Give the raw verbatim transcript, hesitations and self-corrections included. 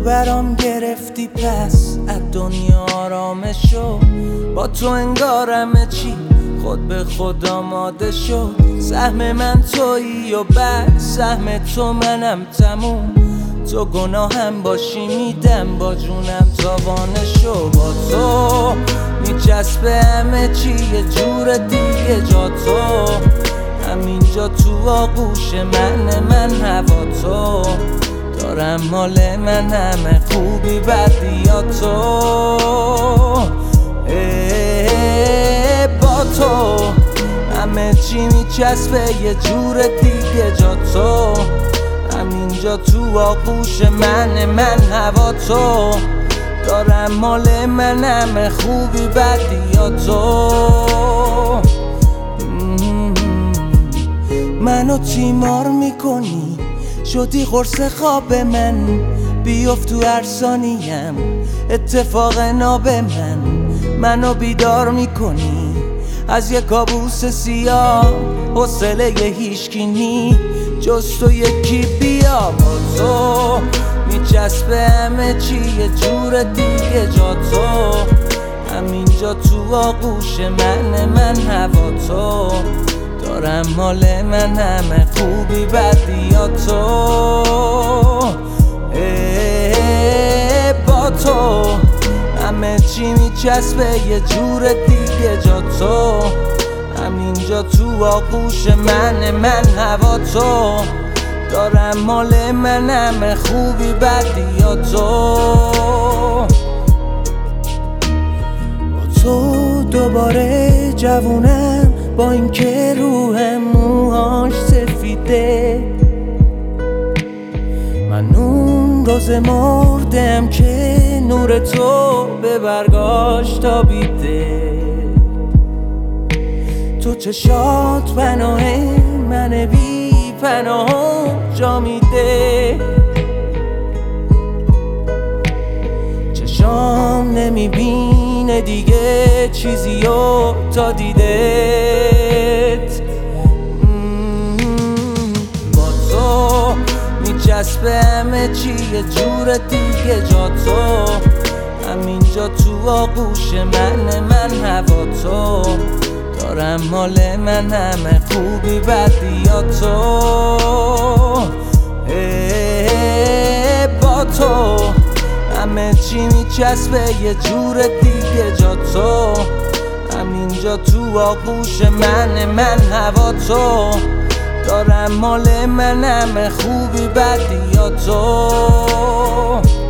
برام گرفتی پس از دنیا آرامشو، با تو انگار همه چی خود به خود آماده شد. سهم من تویی و بعد سهم تو منم تموم، تو گناهم باشی میدم با جونم تاوانشو. با تو میچسبه همه چی یه جور دیگه، جا تو همینجا تو آغوش من، من هوا تو دارم مال من، همه خوبی بدی یا تو. با تو همه چی میچسبه یه جور دیگه، جا تو همینجا تو آغوش من، من هوا تو دارم مال من، همه خوبی بدی یا تو. منو تیمار میکنی، شدی قرص خواب من، بیفت تو هر ثانیم اتفاق ناب من. منو بیدار میکنی از یه کابوس سیاه، حوصله هیچکی نی جز تو یکی بیا. با تو میچسبه همه چی یه جور دیگه، جا تو همینجا تو آغوش من، من هوا تو دارم مال من، همه خوبی بدی یا تو. با تو همه چی میچسبه یه جور دیگه، جا تو همینجا تو آغوش من، من هوا تو دارم مال من، همه خوبی بدی یا تو. با تو دوباره جوونم، با اینکه روحم موهاش سفیده. من اون روز مردم که نور تو به برگاش تابیده. تو چشات پناه من بی پناه جا میده، چشام نمیبینه دیگه چیزیو تا دیدت. با تو میچسبه همه چی یه جور دیگه، جا تو همینجا تو آغوش من، من هوا تو دارم مال من، همه خوبی بدی یا تو. با تو همه چی میچسبه یه جور دیگه، جا تو همینجا تو آغوش من، من هوا تو دارم مال من، همه خوبی بدی یا تو.